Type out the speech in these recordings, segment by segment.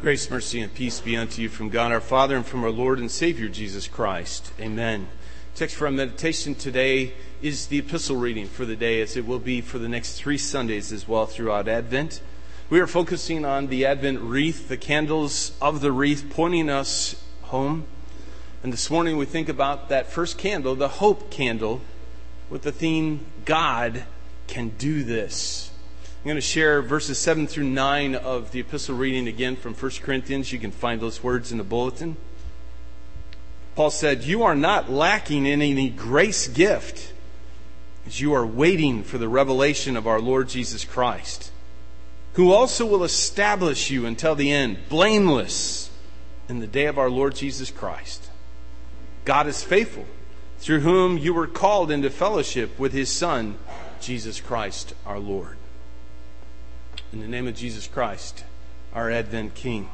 Grace, mercy, and peace be unto you from God our Father and from our Lord and Savior Jesus Christ. Amen. Text for our meditation today is the epistle reading for the day, as it will be for the next 3 Sundays as well throughout Advent. We are focusing on the Advent wreath, the candles of the wreath pointing us home. And this morning we think about that first candle, the hope candle, with the theme, God can do this. I'm going to share verses 7 through 9 of the epistle reading again from 1 Corinthians. You can find those words in the bulletin. Paul said, "You are not lacking in any grace gift, as you are waiting for the revelation of our Lord Jesus Christ, who also will establish you until the end, blameless in the day of our Lord Jesus Christ. God is faithful, through whom you were called into fellowship with His Son, Jesus Christ our Lord." In the name of Jesus Christ, our Advent King.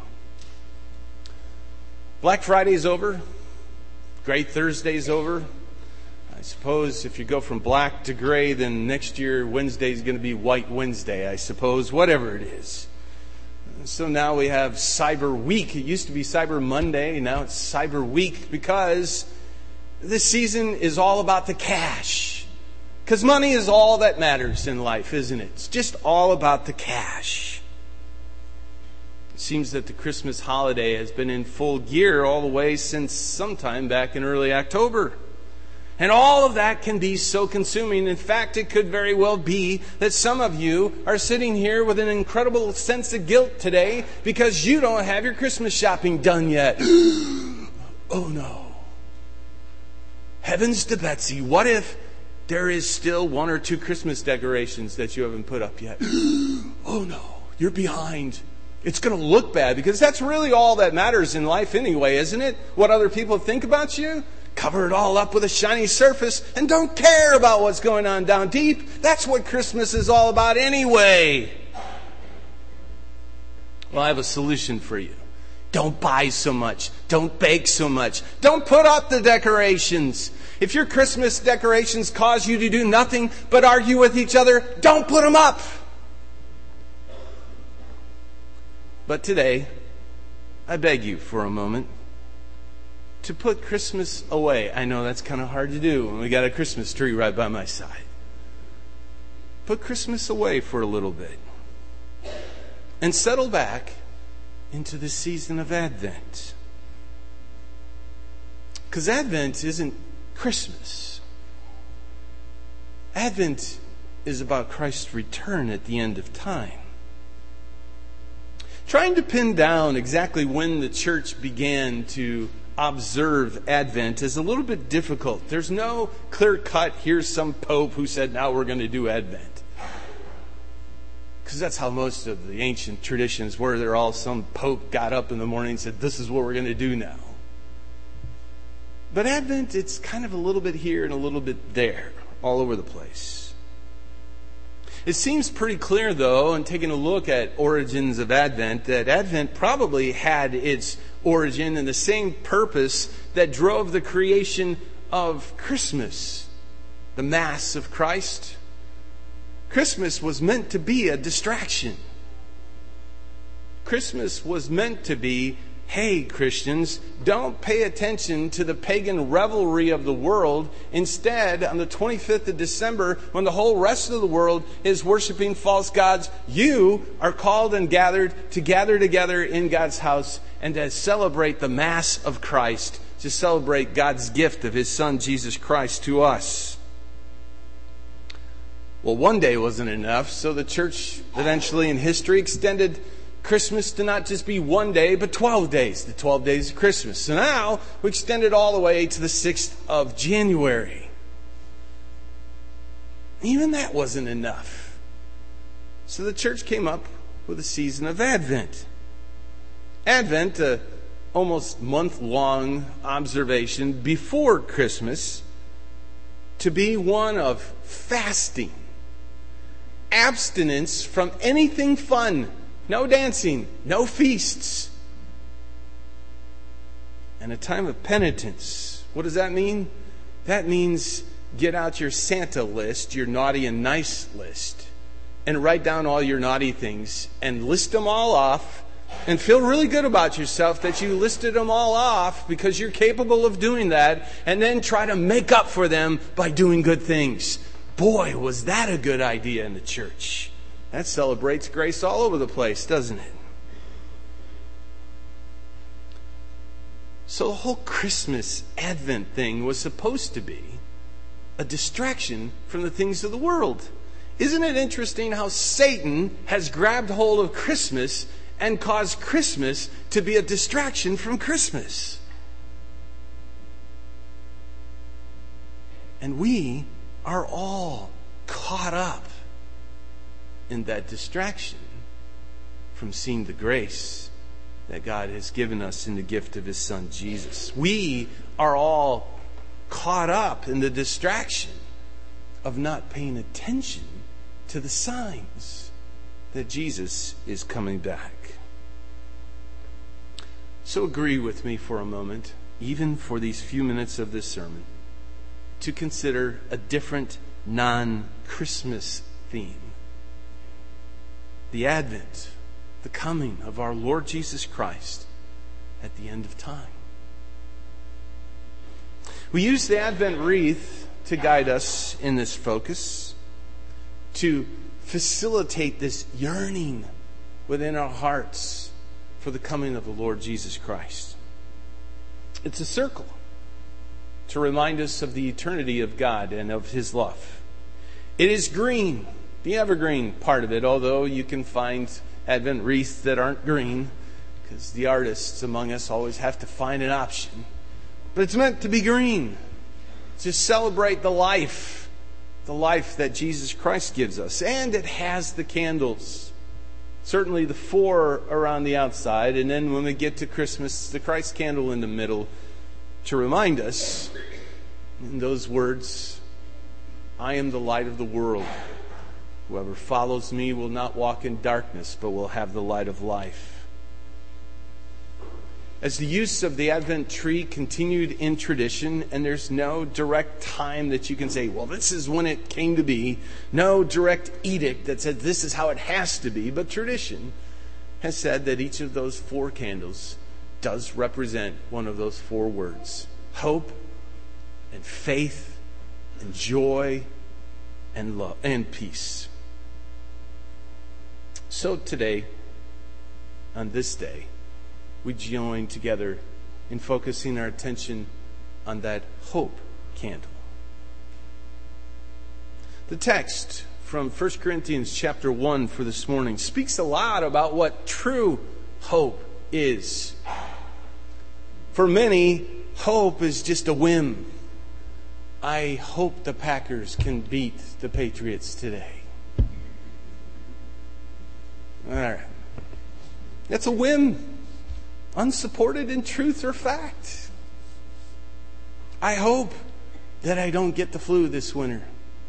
Black Friday's over. Great Thursday's over. I suppose if you go from black to gray, then next year Wednesday's going to be White Wednesday, I suppose, whatever it is. So now we have Cyber Week. It used to be Cyber Monday, now it's Cyber Week, because this season is all about the cash. Because money is all that matters in life, isn't it? It's just all about the cash. It seems that the Christmas holiday has been in full gear all the way since sometime back in early October. And all of that can be so consuming. In fact, it could very well be that some of you are sitting here with an incredible sense of guilt today because you don't have your Christmas shopping done yet. Oh no. Heavens to Betsy, what if there is still 1 or 2 Christmas decorations that you haven't put up yet? Oh no, you're behind. It's going to look bad, because that's really all that matters in life anyway, isn't it? What other people think about you? Cover it all up with a shiny surface and don't care about what's going on down deep. That's what Christmas is all about anyway. Well, I have a solution for you. Don't buy so much. Don't bake so much. Don't put up the decorations. If your Christmas decorations cause you to do nothing but argue with each other, don't put them up. But today, I beg you for a moment to put Christmas away. I know that's kind of hard to do when we got a Christmas tree right by my side. Put Christmas away for a little bit and settle back into the season of Advent. Because Advent isn't Christmas. Advent is about Christ's return at the end of time. Trying to pin down exactly when the church began to observe Advent is a little bit difficult. There's no clear cut, here's some pope who said, now we're going to do Advent. Because that's how most of the ancient traditions were. They're all, some pope got up in the morning and said, this is what we're going to do now. But Advent, it's kind of a little bit here and a little bit there, all over the place. It seems pretty clear, though, in taking a look at origins of Advent, that Advent probably had its origin in the same purpose that drove the creation of Christmas, the Mass of Christ. Christmas was meant to be a distraction. Christmas was meant to be, hey, Christians, don't pay attention to the pagan revelry of the world. Instead, on the 25th of December, when the whole rest of the world is worshiping false gods, you are called and gathered to gather together in God's house and to celebrate the Mass of Christ, to celebrate God's gift of His Son, Jesus Christ, to us. Well, one day wasn't enough, so the church eventually in history extended Christmas to not just be one day, but 12 days, the 12 days of Christmas. So now we extend it all the way to the 6th of January. Even that wasn't enough. So the church came up with a season of Advent. Advent, an almost month-long observation before Christmas, to be one of fasting, abstinence from anything fun. No dancing, no feasts. And a time of penitence. What does that mean? That means get out your Santa list, your naughty and nice list, and write down all your naughty things and list them all off and feel really good about yourself that you listed them all off because you're capable of doing that, and then try to make up for them by doing good things. Boy, was that a good idea in the church. That celebrates grace all over the place, doesn't it? So the whole Christmas Advent thing was supposed to be a distraction from the things of the world. Isn't it interesting how Satan has grabbed hold of Christmas and caused Christmas to be a distraction from Christmas? And we are all caught up in that distraction from seeing the grace that God has given us in the gift of His Son, Jesus. We are all caught up in the distraction of not paying attention to the signs that Jesus is coming back. So agree with me for a moment, even for these few minutes of this sermon, to consider a different non-Christmas theme. The Advent, the coming of our Lord Jesus Christ at the end of time. We use the Advent wreath to guide us in this focus, to facilitate this yearning within our hearts for the coming of the Lord Jesus Christ. It's a circle to remind us of the eternity of God and of His love. It is green, the evergreen part of it, although you can find Advent wreaths that aren't green, because the artists among us always have to find an option. But it's meant to be green, to celebrate the life that Jesus Christ gives us. And it has the candles. Certainly the 4 around the outside, and then when we get to Christmas, the Christ candle in the middle, to remind us in those words, I am the light of the world. Whoever follows me will not walk in darkness, but will have the light of life. As the use of the Advent tree continued in tradition, and there's no direct time that you can say, well, this is when it came to be. No direct edict that said this is how it has to be. But tradition has said that each of those 4 candles does represent one of those 4 words. Hope and faith and joy and love and peace. So today, on this day, we join together in focusing our attention on that hope candle. The text from 1 Corinthians chapter 1 for this morning speaks a lot about what true hope is. For many, hope is just a whim. I hope the Packers can beat the Patriots today. All right. That's a whim, unsupported in truth or fact. I hope that I don't get the flu this winter.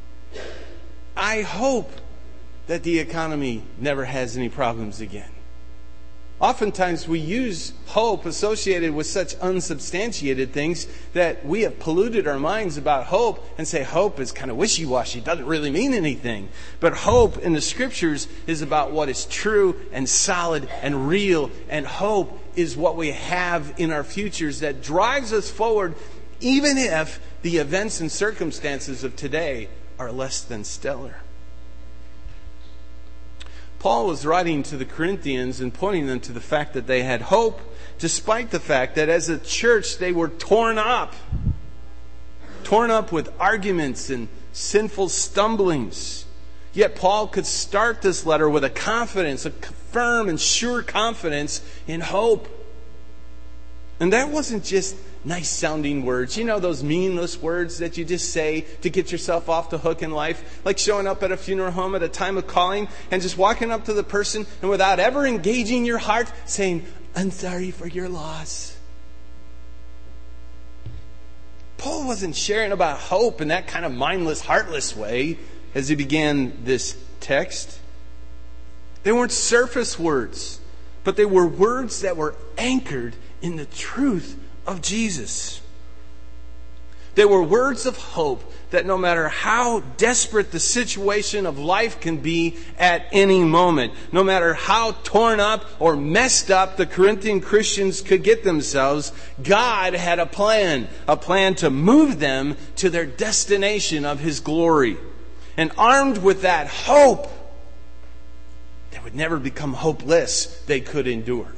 I hope that the economy never has any problems again. Oftentimes we use hope associated with such unsubstantiated things that we have polluted our minds about hope and say hope is kind of wishy-washy, doesn't really mean anything. But hope in the Scriptures is about what is true and solid and real. And hope is what we have in our futures that drives us forward even if the events and circumstances of today are less than stellar. Paul was writing to the Corinthians and pointing them to the fact that they had hope, despite the fact that as a church they were torn up with arguments and sinful stumblings. Yet Paul could start this letter with a confidence, a firm and sure confidence in hope. And that wasn't just nice sounding words. You know, those meaningless words that you just say to get yourself off the hook in life. Like showing up at a funeral home at a time of calling and just walking up to the person and without ever engaging your heart saying, I'm sorry for your loss. Paul wasn't sharing about hope in that kind of mindless, heartless way as he began this text. They weren't surface words, but they were words that were anchored in the truth of Jesus. They were words of hope that no matter how desperate the situation of life can be at any moment, no matter how torn up or messed up the Corinthian Christians could get themselves, God had a plan to move them to their destination of His glory. And armed with that hope, they would never become hopeless. They could endure.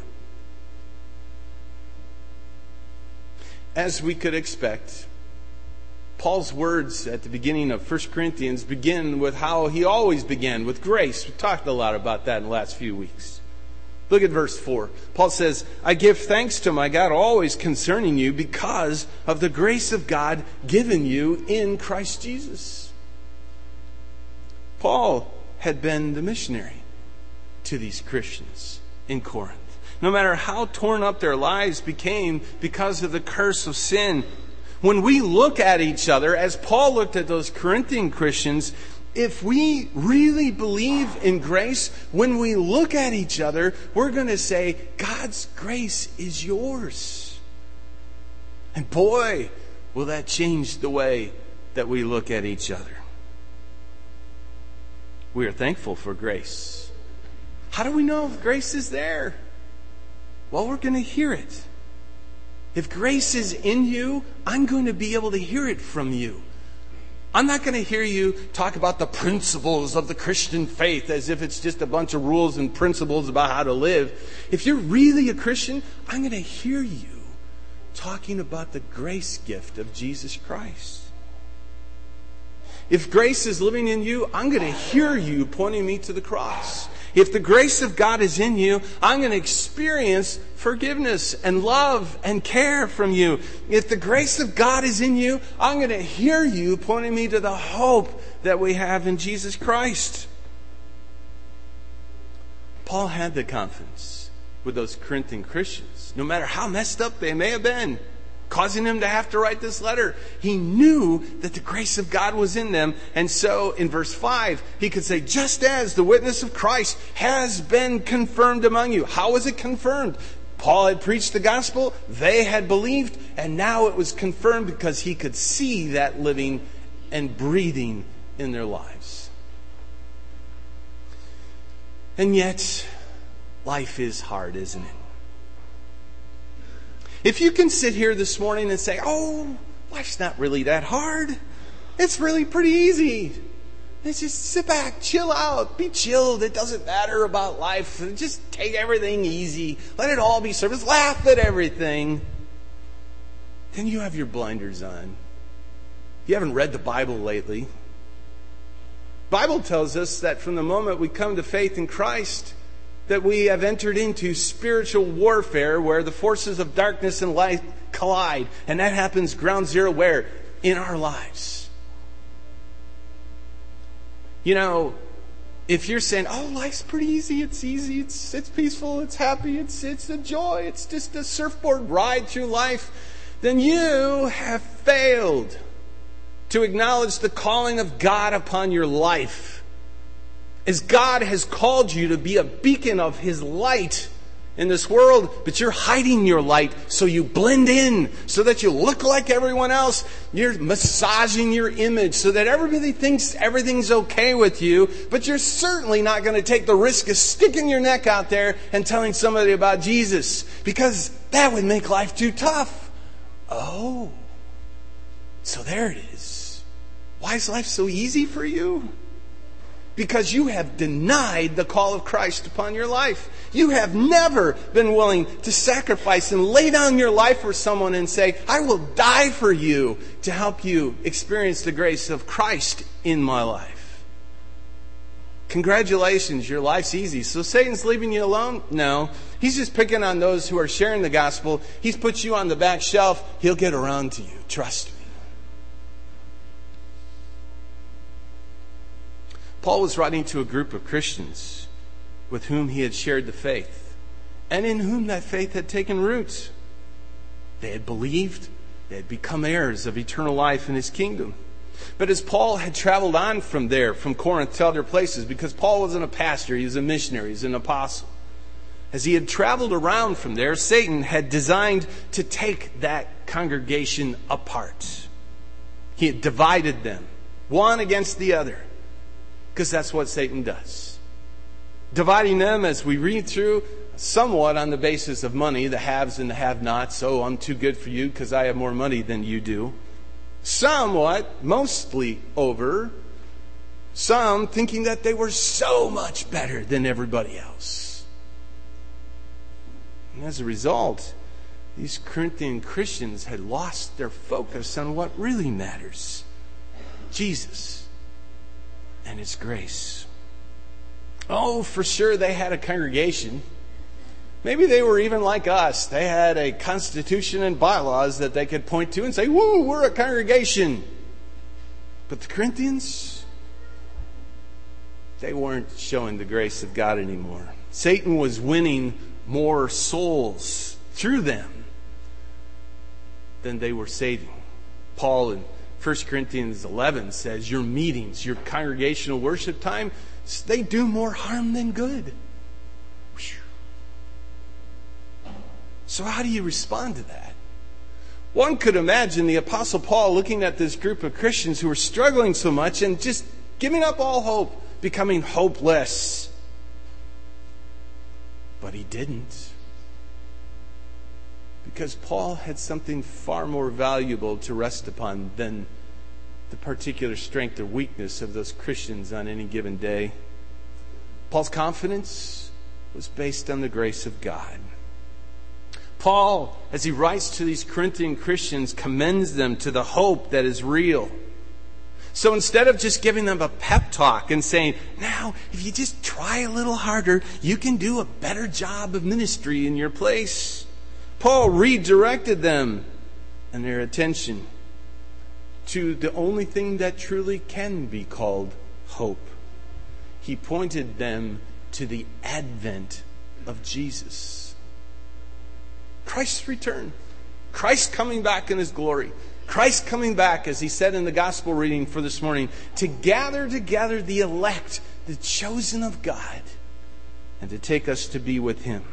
As we could expect, Paul's words at the beginning of 1 Corinthians begin with how he always began, with grace. We talked a lot about that in the last few weeks. Look at verse 4. Paul says, I give thanks to my God always concerning you because of the grace of God given you in Christ Jesus. Paul had been the missionary to these Christians in Corinth. No matter how torn up their lives became because of the curse of sin, when we look at each other, as Paul looked at those Corinthian Christians, if we really believe in grace, when we look at each other, we're going to say, God's grace is yours. And boy, will that change the way that we look at each other. We are thankful for grace. How do we know if grace is there? Well, we're going to hear it. If grace is in you, I'm going to be able to hear it from you. I'm not going to hear you talk about the principles of the Christian faith as if it's just a bunch of rules and principles about how to live. If you're really a Christian, I'm going to hear you talking about the grace gift of Jesus Christ. If grace is living in you, I'm going to hear you pointing me to the cross. If the grace of God is in you, I'm going to experience forgiveness and love and care from you. If the grace of God is in you, I'm going to hear you pointing me to the hope that we have in Jesus Christ. Paul had the confidence with those Corinthian Christians, no matter how messed up they may have been, causing him to have to write this letter. He knew that the grace of God was in them. And so in verse 5, he could say, just as the witness of Christ has been confirmed among you. How was it confirmed? Paul had preached the gospel, they had believed, and now it was confirmed because he could see that living and breathing in their lives. And yet, life is hard, isn't it? If you can sit here this morning and say, oh, life's not really that hard. It's really pretty easy. It's just sit back, chill out, be chilled. It doesn't matter about life. Just take everything easy. Let it all be service. Laugh at everything. Then you have your blinders on. You haven't read the Bible lately. The Bible tells us that from the moment we come to faith in Christ, that we have entered into spiritual warfare where the forces of darkness and light collide. And that happens ground zero where? In our lives. You know, if you're saying, oh, life's pretty easy, it's peaceful, it's happy, it's a joy, it's just a surfboard ride through life, then you have failed to acknowledge the calling of God upon your life. As God has called you to be a beacon of His light in this world, but you're hiding your light so you blend in, so that you look like everyone else. You're massaging your image so that everybody thinks everything's okay with you, but you're certainly not going to take the risk of sticking your neck out there and telling somebody about Jesus, because that would make life too tough. Oh, so there it is. Why is life so easy for you? Because you have denied the call of Christ upon your life. You have never been willing to sacrifice and lay down your life for someone and say, I will die for you to help you experience the grace of Christ in my life. Congratulations, your life's easy. So Satan's leaving you alone? No. He's just picking on those who are sharing the gospel. He's put you on the back shelf. He'll get around to you. Trust me. Paul was writing to a group of Christians with whom he had shared the faith and in whom that faith had taken roots. They had believed, they had become heirs of eternal life in His kingdom. But as Paul had traveled on from there, from Corinth to other places, because Paul wasn't a pastor, he was a missionary, he was an apostle. As he had traveled around from there, Satan had designed to take that congregation apart. He had divided them, one against the other, because that's what Satan does. Dividing them, as we read through, somewhat on the basis of money, the haves and the have-nots. Oh, I'm too good for you because I have more money than you do. Somewhat, mostly over, some thinking that they were so much better than everybody else. And as a result, these Corinthian Christians had lost their focus on what really matters: Jesus and His grace. Oh, for sure they had a congregation. Maybe they were even like us. They had a constitution and bylaws that they could point to and say, woo, we're a congregation. But the Corinthians, they weren't showing the grace of God anymore. Satan was winning more souls through them than they were saving. Paul in 1 Corinthians 11 says, your meetings, your congregational worship time, they do more harm than good. So how do you respond to that? One could imagine the Apostle Paul looking at this group of Christians who were struggling so much and just giving up all hope, becoming hopeless. But he didn't. Because Paul had something far more valuable to rest upon than the particular strength or weakness of those Christians on any given day. Paul's confidence was based on the grace of God. Paul, as he writes to these Corinthian Christians, commends them to the hope that is real. So instead of just giving them a pep talk and saying, now, if you just try a little harder, you can do a better job of ministry in your place, Paul redirected them and their attention to the only thing that truly can be called hope. He pointed them to the advent of Jesus. Christ's return. Christ coming back in His glory. Christ coming back, as he said in the gospel reading for this morning, to gather together the elect, the chosen of God, and to take us to be with Him.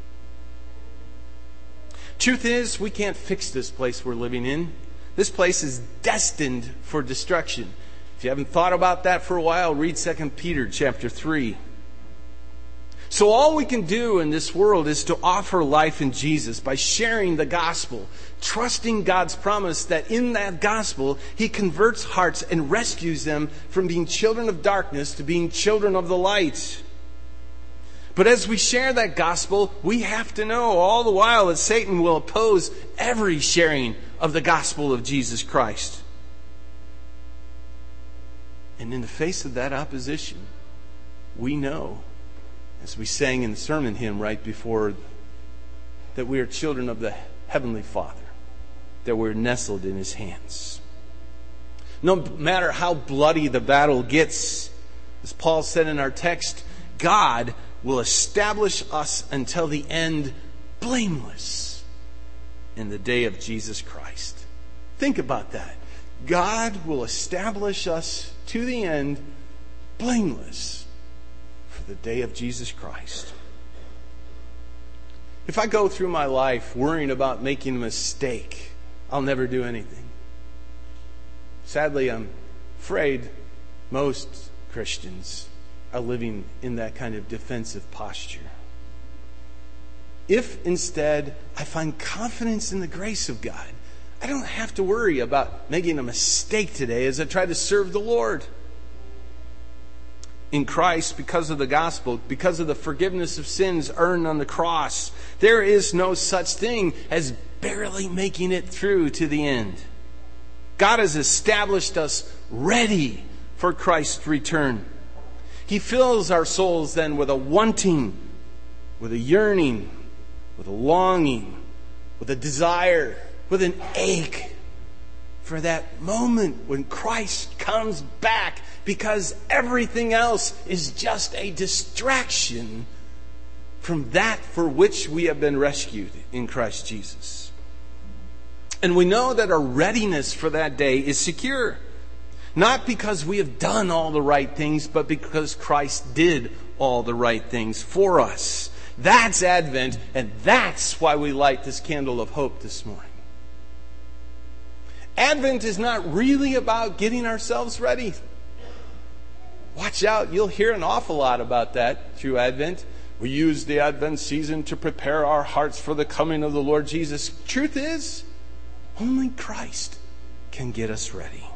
Truth is, we can't fix this place we're living in. This place is destined for destruction. If you haven't thought about that for a while, read 2 Peter chapter 3. So all we can do in this world is to offer life in Jesus by sharing the gospel, trusting God's promise that in that gospel, He converts hearts and rescues them from being children of darkness to being children of the light. But as we share that gospel, we have to know all the while that Satan will oppose every sharing of the gospel of Jesus Christ. And in the face of that opposition, we know, as we sang in the sermon hymn right before, that we are children of the Heavenly Father, that we're nestled in His hands. No matter how bloody the battle gets, as Paul said in our text, God will establish us until the end blameless in the day of Jesus Christ. Think about that. God will establish us to the end blameless the day of Jesus Christ. If I go through my life worrying about making a mistake, I'll never do anything. Sadly, I'm afraid most Christians are living in that kind of defensive posture. If instead I find confidence in the grace of God, I don't have to worry about making a mistake today as I try to serve the Lord. In Christ, because of the gospel, because of the forgiveness of sins earned on the cross, there is no such thing as barely making it through to the end. God has established us ready for Christ's return. He fills our souls then with a wanting, with a yearning, with a longing, with a desire, with an ache for that moment when Christ comes back, because everything else is just a distraction from that for which we have been rescued in Christ Jesus. And we know that our readiness for that day is secure. Not because we have done all the right things, but because Christ did all the right things for us. That's Advent, and that's why we light this candle of hope this morning. Advent is not really about getting ourselves ready. Watch out, you'll hear an awful lot about that through Advent. We use the Advent season to prepare our hearts for the coming of the Lord Jesus. Truth is, only Christ can get us ready.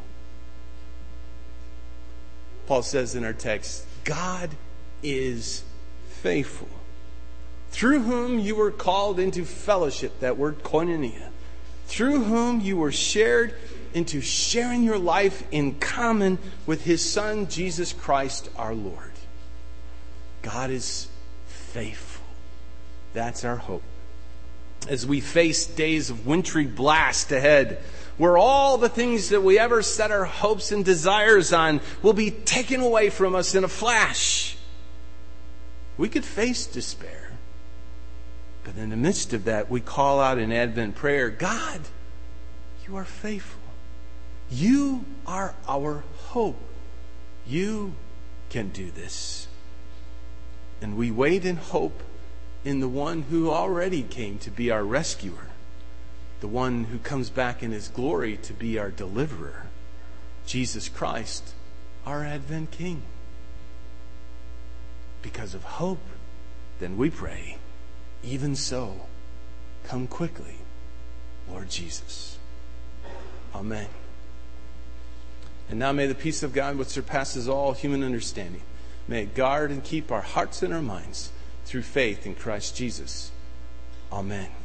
Paul says in our text, God is faithful, through whom you were called into fellowship, that word koinonia, through whom you were shared into sharing your life in common with His Son, Jesus Christ our Lord. God is faithful. That's our hope. As we face days of wintry blast ahead, where all the things that we ever set our hopes and desires on will be taken away from us in a flash, we could face despair. But in the midst of that, we call out in Advent prayer, God, you are faithful. You are our hope. You can do this. And we wait in hope in the one who already came to be our rescuer, the one who comes back in His glory to be our deliverer, Jesus Christ, our Advent King. Because of hope, then we pray, even so, come quickly, Lord Jesus. Amen. And now may the peace of God, which surpasses all human understanding, may it guard and keep our hearts and our minds through faith in Christ Jesus. Amen.